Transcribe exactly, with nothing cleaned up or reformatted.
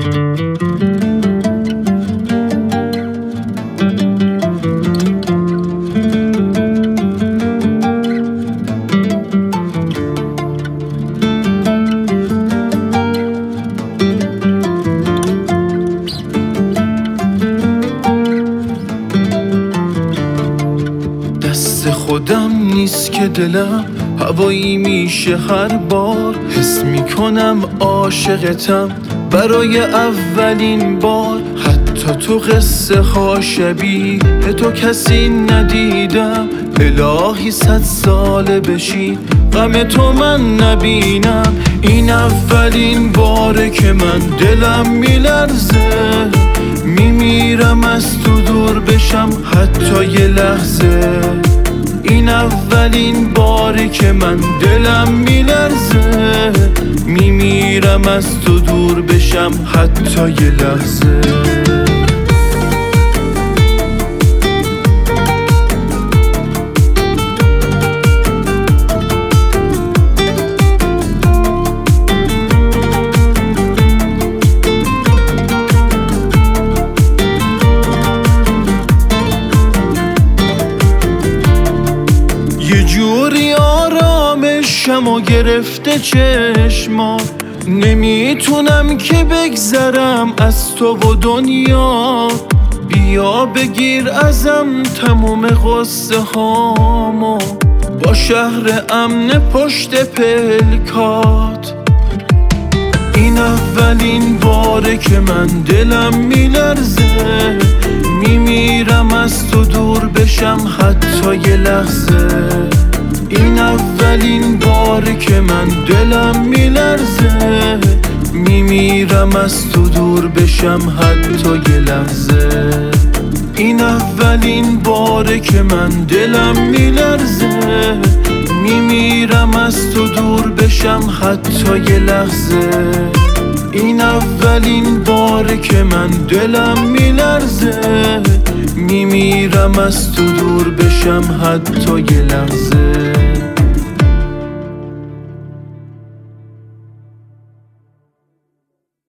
دست خودم نیست که دلم هوایی میشه هر بار حس میکنم عاشقتم برای اولین بار. حتی تو قصه ها شبیه تو کسی ندیدم. الهی صد ساله بشی غم تو من نبینم. این اولین باره که من دلم میلرزه، میمیرم از تو دور بشم حتی یه لحظه. این اولین باری که من دلم میلرزه، میمیرم از تو دور بشم حتی یه لحظه. یه جوری آرامشم و گرفته چشما، نمیتونم که بگذرم از تو و دنیا. بیا بگیر ازم تموم قصه هامو با شهر امن پشت پلکات. این اولین باره که من دلم میلرزه، میمیرم از تو دور بشم حتی یه لحظه. این اولین باره که من دلم میلرزه، میمیرم از تو دور بشم حتی یه لحظه. این اولین باره که من دلم میلرزه، میمیرم از تو دور بشم حتی یه لحظه. این اولین باره که من دلم میلرزه، میمیرم از تو دور بشم حتی یه لحظه.